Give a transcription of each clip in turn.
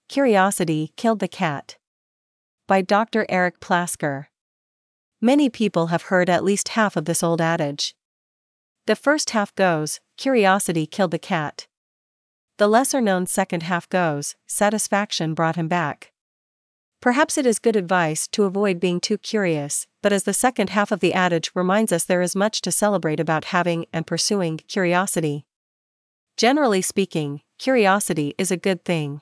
Curiosity Killed the Cat. By Dr. Eric Plasker. Many people have heard at least half of this old adage. The first half goes, curiosity killed the cat. The lesser-known second half goes, satisfaction brought him back. Perhaps it is good advice to avoid being too curious, but as the second half of the adage reminds us, there is much to celebrate about having and pursuing curiosity. Generally speaking, curiosity is a good thing.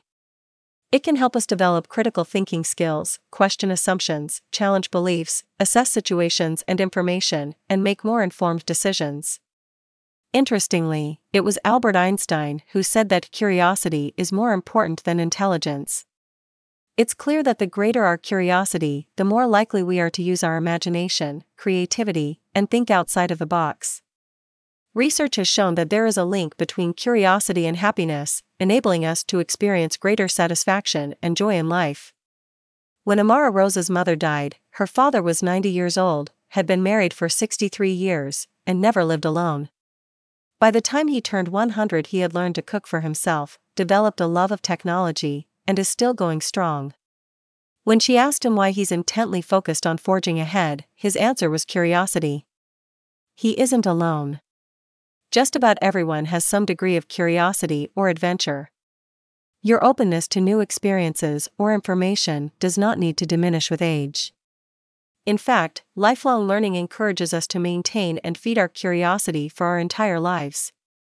It can help us develop critical thinking skills, question assumptions, challenge beliefs, assess situations and information, and make more informed decisions. Interestingly, it was Albert Einstein who said that curiosity is more important than intelligence. It's clear that the greater our curiosity, the more likely we are to use our imagination, creativity, and think outside of the box. Research has shown that there is a link between curiosity and happiness, enabling us to experience greater satisfaction and joy in life. When Amara Rosa's mother died, her father was 90 years old, had been married for 63 years, and never lived alone. By the time he turned 100, he had learned to cook for himself, developed a love of technology, and is still going strong. When she asked him why he's intently focused on forging ahead, his answer was curiosity. He isn't alone. Just about everyone has some degree of curiosity or adventure. Your openness to new experiences or information does not need to diminish with age. In fact, lifelong learning encourages us to maintain and feed our curiosity for our entire lives.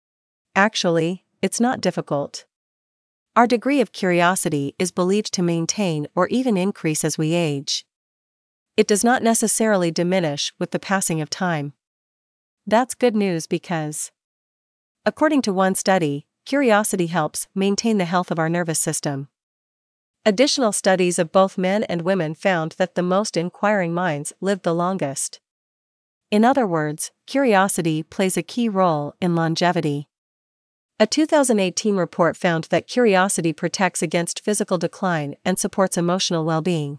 Actually, it's not difficult. Our degree of curiosity is believed to maintain or even increase as we age. It does not necessarily diminish with the passing of time. That's good news because, according to one study, curiosity helps maintain the health of our nervous system. Additional studies of both men and women found that the most inquiring minds lived the longest. In other words, curiosity plays a key role in longevity. A 2018 report found that curiosity protects against physical decline and supports emotional well-being.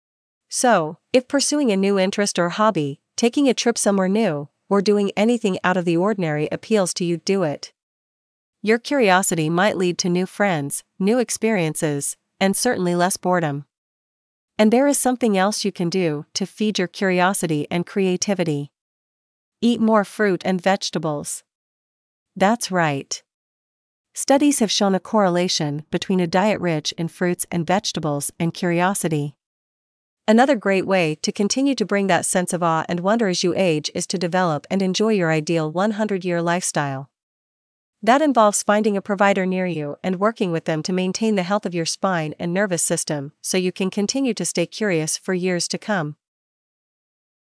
So, if pursuing a new interest or hobby, taking a trip somewhere new, or doing anything out of the ordinary appeals to you, do it. Your curiosity might lead to new friends, new experiences, and certainly less boredom. And there is something else you can do to feed your curiosity and creativity. Eat more fruit and vegetables. That's right. Studies have shown a correlation between a diet rich in fruits and vegetables and curiosity. Another great way to continue to bring that sense of awe and wonder as you age is to develop and enjoy your ideal 100-year lifestyle. That involves finding a provider near you and working with them to maintain the health of your spine and nervous system so you can continue to stay curious for years to come.